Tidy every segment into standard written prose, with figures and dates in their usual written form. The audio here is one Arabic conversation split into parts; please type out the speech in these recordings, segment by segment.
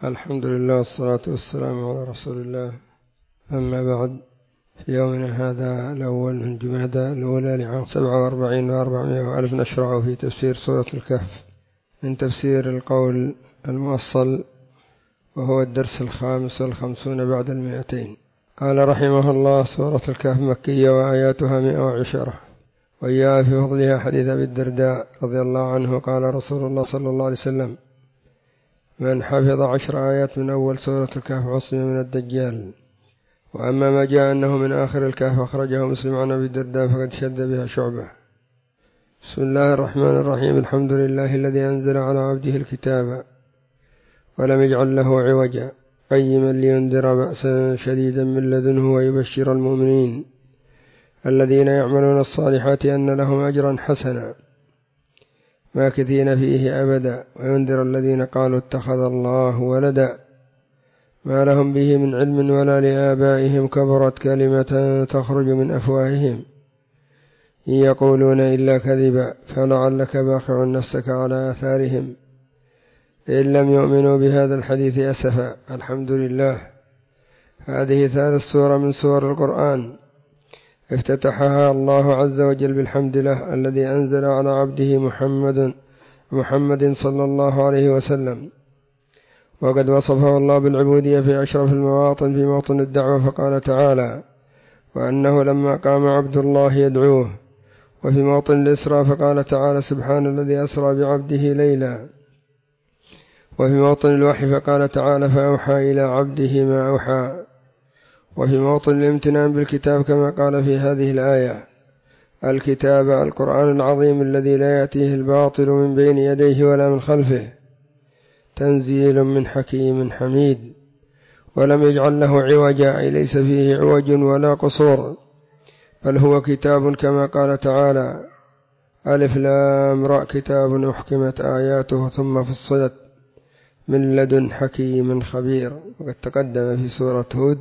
الحمد لله والصلاة والسلام على رسول الله. أما بعد، في يومنا هذا الأول من جمادى الأولى لعام 47 و400 نشرع في تفسير سورة الكهف من تفسير القول المؤصل، وهو الدرس 55 بعد 200. قال رحمه الله: سورة الكهف مكية وآياتها 110. وجاء في فضلها حديث أبي الدرداء رضي الله عنه قال رسول الله صلى الله عليه وسلم: من حفظ 10 آيات من أول سورة الكهف عصم من الدجال. وأما ما جاء أنه من آخر الكهف أخرجه مسلم عن أبي الدرداء فقد شد بها شعبة. بسم الله الرحمن الرحيم. الحمد لله الذي أنزل على عبده الكتاب ولم يجعل له عوجا قيما لينذر بأسا شديدا من لدنه ويبشر المؤمنين الذين يعملون الصالحات أن لهم أجرا حسنا ماكثين فيه أبدا وينذر الذين قالوا اتخذ الله ولدا ما لهم به من علم ولا لآبائهم كبرت كلمة تخرج من أفواههم إن يقولون إلا كذبا فلعلك باخع نفسك على آثارهم إن لم يؤمنوا بهذا الحديث أسفا. الحمد لله. هذه ثالث سورة من سور القرآن افتتحها الله عز وجل بالحمد له الذي أنزل على عبده محمد صلى الله عليه وسلم، وقد وصفه الله بالعبودية في أشرف المواطن في موطن الدعوة فقال تعالى: وأنه لما قام عبد الله يدعوه. وفي موطن الإسراء فقال تعالى: سبحان الذي أسرى بعبده ليلا. وفي موطن الوحي فقال تعالى: فأوحى إلى عبده ما أوحى. وفي موطن الامتنان بالكتاب كما قال في هذه الآية: الكتاب القرآن العظيم الذي لا يأتيه الباطل من بين يديه ولا من خلفه تنزيل من حكيم حميد. ولم يجعل له عوجا أي ليس فيه عوج ولا قصور، بل هو كتاب كما قال تعالى: ألف لام را كتاب أحكمت آياته ثم فصلت من لدن حكيم خبير. وقد تقدم في سورة هود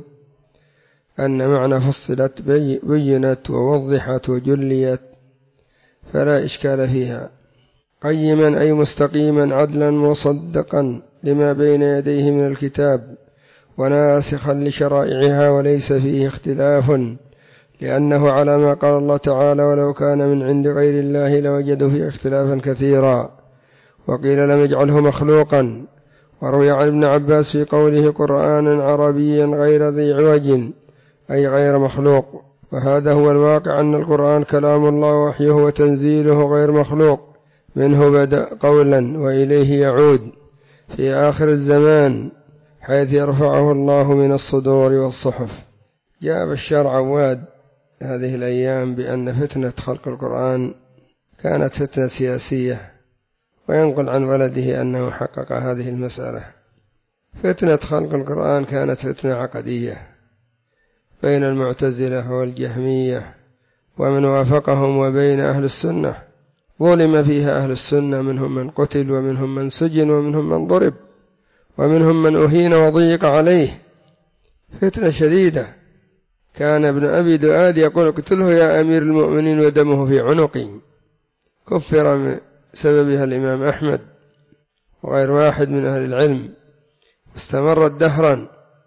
أن معنى فصلت بينت ووضحت وجليت فلا إشكال فيها. قيما أي مستقيما عدلا مصدقا لما بين يديه من الكتاب وناسخا لشرائعها وليس فيه اختلاف، لأنه على ما قال الله تعالى: ولو كان من عند غير الله لوجدوا فيه اختلافا كثيرا. وقيل لم يجعله مخلوقا. وروي عن ابن عباس في قوله: قرآنا عربيا غير ذي عوج أي غير مخلوق. وهذا هو الواقع أن القرآن كلام الله ووحيه وتنزيله غير مخلوق، منه بدأ قولا وإليه يعود في آخر الزمان حيث يرفعه الله من الصدور والصحف. جاء بشار عواد هذه الأيام بأن فتنة خلق القرآن كانت فتنة سياسية، وينقل عن ولده أنه حقق هذه المسألة. فتنة خلق القرآن كانت فتنة عقدية بين المعتزلة والجهمية ومن وافقهم وبين أهل السنة. ظلم فيها أهل السنة، منهم من قتل ومنهم من سجن ومنهم من ضرب ومنهم من أهين وضيق عليه. فتنة شديدة. كان ابن أبي دؤاد يقول: اقتله يا أمير المؤمنين ودمه في عنقي. كفر بسببها الإمام أحمد وغير واحد من أهل العلم، استمرت دهرا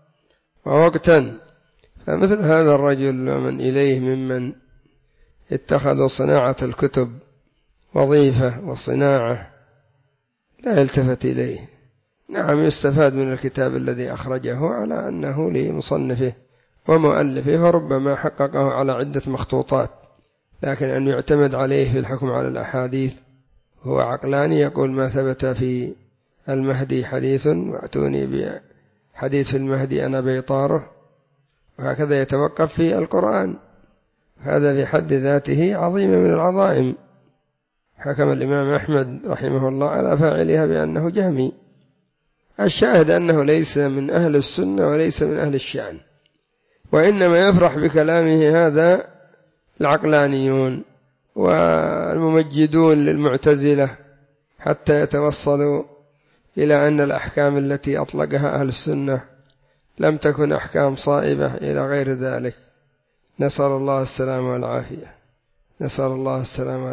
ووقتا. فمثل هذا الرجل ومن إليه ممن اتخذوا صناعة الكتب وظيفة وصناعة لا يلتفت إليه. نعم، يستفاد من الكتاب الذي أخرجه على أنه لمصنفه ومؤلفه، فربما حققه على عدة مخطوطات، لكن أن يعتمد عليه في الحكم على الأحاديث هو عقلاني يقول: ما ثبت في المهدي حديث وأتوني بحديث في المهدي أنا بيطاره. وهكذا يتوقف في القرآن. هذا في حد ذاته عظيم من العظائم. حكم الإمام أحمد رحمه الله على فاعلها بأنه جهمي. الشاهد أنه ليس من أهل السنة وليس من أهل الشأن، وإنما يفرح بكلامه هذا العقلانيون والممجدون للمعتزلة حتى يتوصلوا إلى أن الأحكام التي أطلقها أهل السنة لم تكن أحكام صائبة إلى غير ذلك. نسأل الله السلامة والعافية. نسأل الله السلامة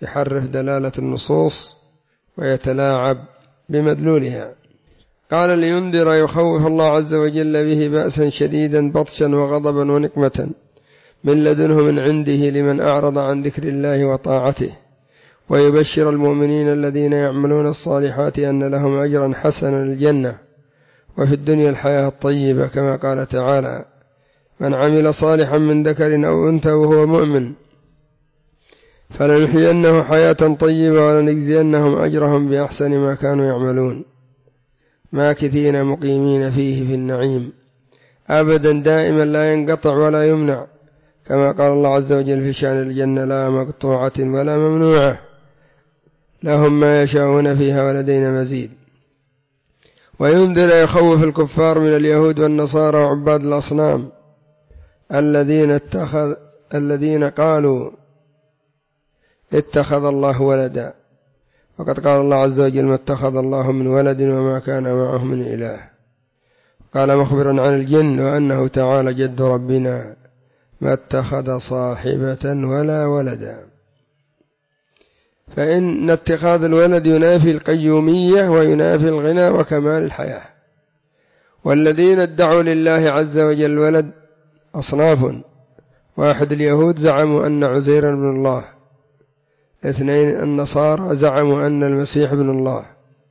يحرف دلالة النصوص ويتلاعب بمدلولها. قال لينذر يخوف الله عز وجل به بأسا شديدا بطشا وغضبا ونقمة من لدنه من عنده لمن أعرض عن ذكر الله وطاعته، ويبشر المؤمنين الذين يعملون الصالحات أن لهم أجرا حسنا الجنة وفي الدنيا الحياة الطيبة، كما قال تعالى: من عمل صالحا من ذكر أو أنثى وهو مؤمن فلنحيينه حياة طيبة ولنجزينهم أجرهم بأحسن ما كانوا يعملون ماكثين مقيمين فيه في النعيم أبدا دائما لا ينقطع ولا يمنع، كما قال الله عز وجل في شأن الجنة: لا مقطوعة ولا ممنوعة لهم ما يشاءون فيها ولدينا مزيد. وينذر يخوف الكفار من اليهود والنصارى وعباد الأصنام الذين قالوا اتخذ الله ولدا، وقد قال الله عز وجل: ما اتخذ الله من ولد وما كان معه من إله. قال مخبرا عن الجن: وأنه تعالى جد ربنا ما اتخذ صاحبة ولا ولدا. فإن اتخاذ الولد ينافي القيومية وينافي الغنى وكمال الحياة. والذين ادعوا لله عز وجل الولد أصناف: واحد اليهود زعموا أن عزير ابن الله، اثنين النصارى زعموا أن المسيح ابن الله،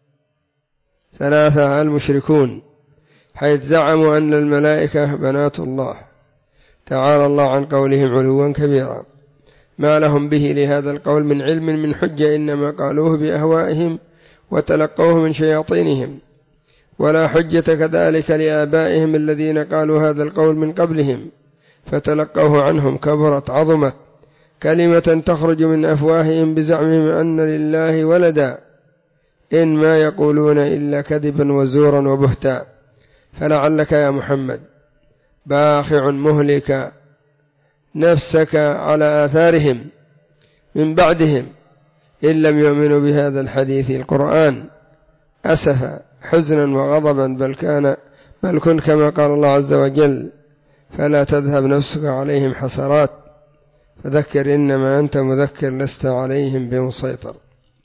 ثلاثة المشركون حيث زعموا أن الملائكة بنات الله، تعالى الله عن قولهم علوا كبيرا، ما لهم به لهذا القول من علم من حجة، إنما قالوه بأهوائهم وتلقوه من شياطينهم، ولا حجة كذلك لآبائهم الذين قالوا هذا القول من قبلهم فتلقوه عنهم. كبرت عظمت كلمة تخرج من أفواههم بزعمهم أن لله ولدا، إن ما يقولون إلا كذبا وزورا وبهتا. فلعلك يا محمد باخع مهلك نفسك على آثارهم من بعدهم إن لم يؤمنوا بهذا الحديث القرآن أسفا حزنا وغضبا، بل كن كما قال الله عز وجل: فلا تذهب نفسك عليهم حسرات فذكر إنما أنت مذكر لست عليهم بمسيطر.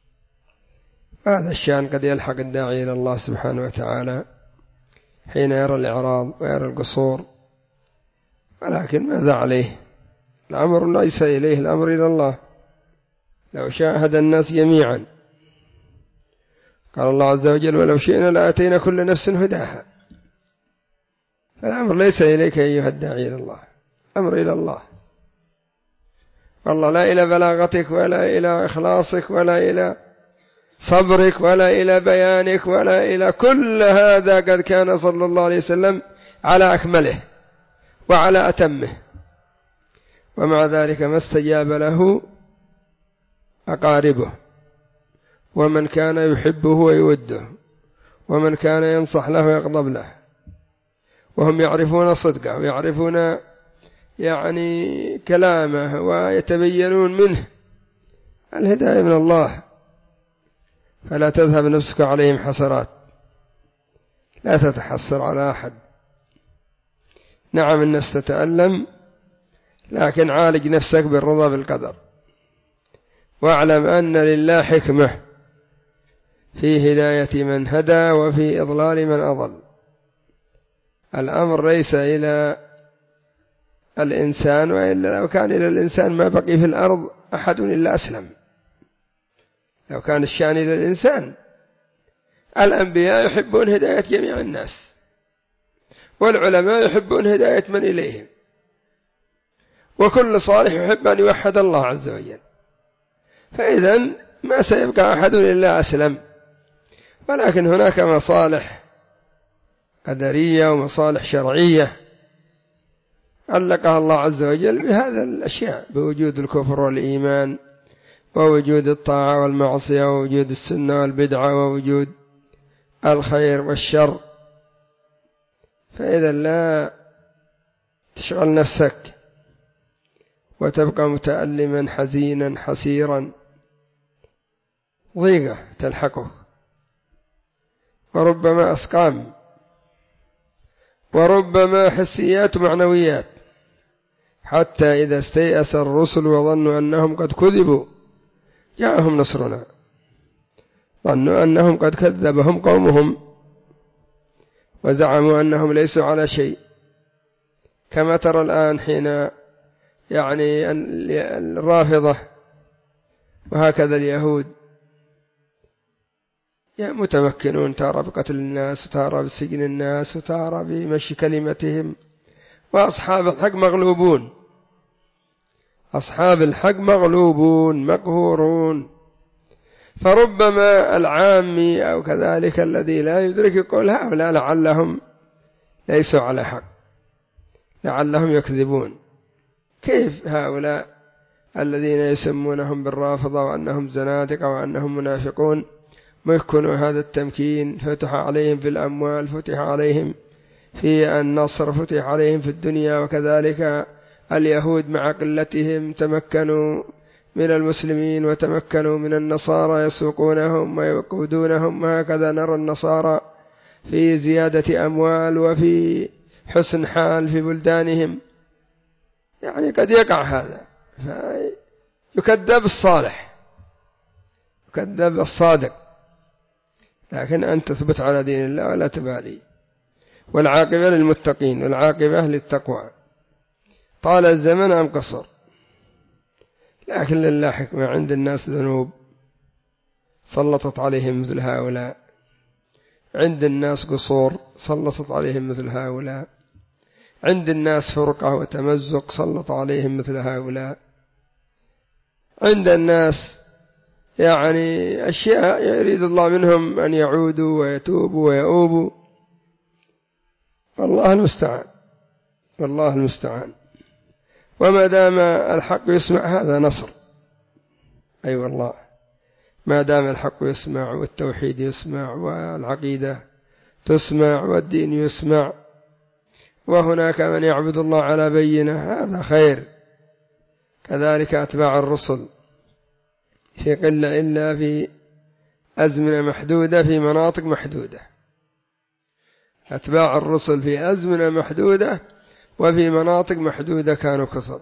هذا الشأن قد يلحق الداعي إلى الله سبحانه وتعالى حين يرى الإعراض ويرى القصور، ولكن ماذا عليه؟ الأمر ليس إليه، الأمر إلى الله. لو شاهد الناس جميعا، قال الله عز وجل: ولو شئنا لآتينا كل نفس هداها. فالأمر ليس إليك أيها الداعي إلى الله، الأمر إلى الله. والله لا إلى بلاغتك ولا إلى إخلاصك ولا إلى صبرك ولا إلى بيانك ولا إلى كل هذا، قد كان صلى الله عليه وسلم على أكمله وعلى أتمه، ومع ذلك ما استجاب له أقاربه ومن كان يحبه ويوده ومن كان ينصح له ويغضب له، وهم يعرفون صدقه ويعرفون يعني كلامه ويتبينون منه. الهداية من الله. فلا تذهب نفسك عليهم حسرات، لا تتحسر على أحد. نعم النفس تتألم، لكن عالج نفسك بالرضا بالقدر، واعلم أن لله حكمة في هداية من هدى وفي إضلال من أضل. الأمر ليس إلى الإنسان، وإلا لو كان إلى الإنسان ما بقي في الأرض أحد إلا أسلم. لو كان الشأن إلى الإنسان، الأنبياء يحبون هداية جميع الناس، والعلماء يحبون هداية من إليهم، وكل صالح يحب أن يوحد الله عز وجل. فإذن ما سيبقى أحد إلا أسلم. ولكن هناك مصالح قدرية ومصالح شرعية علقها الله عز وجل بهذا الأشياء، بوجود الكفر والإيمان، ووجود الطاعة والمعصية، ووجود السنة والبدعة، ووجود الخير والشر. فإذا لا تشغل نفسك وتبقى متألما حزينا حسيرا، ضيقة تلحقه، وربما أسقام، وربما حسيات ومعنويات، حتى إذا استيأس الرسل وظنوا أنهم قد كذبوا جاءهم نصرنا ظنوا أنهم قد كذبهم قومهم وزعموا أنهم ليسوا على شيء، كما ترى الآن حين يعني الرافضة وهكذا اليهود متمكنون، تارى بقتل الناس وتارى بسجن الناس وتارى بمشي كلمتهم، وأصحاب الحق مغلوبون، أصحاب الحق مغلوبون مقهورون. فربما العامي أو كذلك الذي لا يدرك يقول هؤلاء لعلهم ليسوا على حق، لعلهم يكذبون. كيف هؤلاء الذين يسمونهم بالرافضة وأنهم زنادقة وأنهم منافقون مكنوا هذا التمكين، فتح عليهم في الأموال، فتح عليهم في النصر، فتح عليهم في الدنيا، وكذلك اليهود مع قلتهم تمكنوا من المسلمين وتمكنوا من النصارى يسوقونهم ويقودونهم، وهكذا نرى النصارى في زيادة أموال وفي حسن حال في بلدانهم. يعني قد يقع هذا، يكذب الصالح، يكذب الصادق، لكن أن تثبت على دين الله ولا تبالي. والعاقبة للمتقين والعاقبة للتقوى. طال الزمن أم قصر، لكن لله حكمة. عند الناس ذنوب سلطت عليهم مثل هؤلاء، عند الناس قصور سلطت عليهم مثل هؤلاء، عند الناس فرقة وتمزق سلط عليهم مثل هؤلاء، عند الناس يعني أشياء يريد الله منهم أن يعودوا ويتوبوا ويؤوبوا. والله المستعان، والله المستعان. وما دام الحق يسمع هذا نصر، أي والله، ما دام الحق يسمع والتوحيد يسمع والعقيدة تسمع والدين يسمع، وهناك من يعبد الله على بينة، هذا خير. كذلك أتباع الرسل في قلة إلا في أزمنة محدودة في مناطق محدودة، أتباع الرسل في أزمنة محدودة وفي مناطق محدودة كانوا كثر،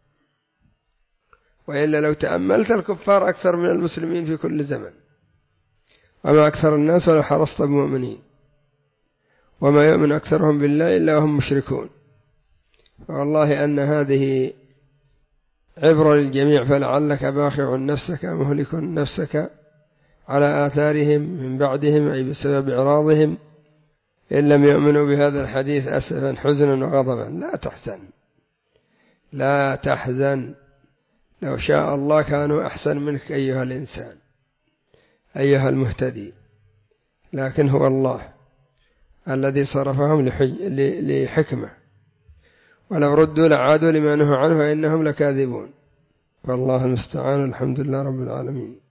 وإلا لو تأملت الكفار أكثر من المسلمين في كل زمن، وما أكثر الناس ولو حرصت بمؤمنين، وما يؤمن أكثرهم بالله إلا وهم مشركون. والله أن هذه عبرة للجميع، فلعلك باخع نفسك مهلك نفسك على آثارهم من بعدهم، أي بسبب إعراضهم، إن لم يؤمنوا بهذا الحديث أسفا حزنا وغضبا. لا تحزن، لا تحزن، لو شاء الله كانوا أحسن منك أيها الإنسان أيها المهتدي، لكن هو الله الذي صرفهم لحكمة، ولو ردوا لعادوا لما نهوا عنه فإنهم لكاذبون. والله المستعان. الحمد لله رب العالمين.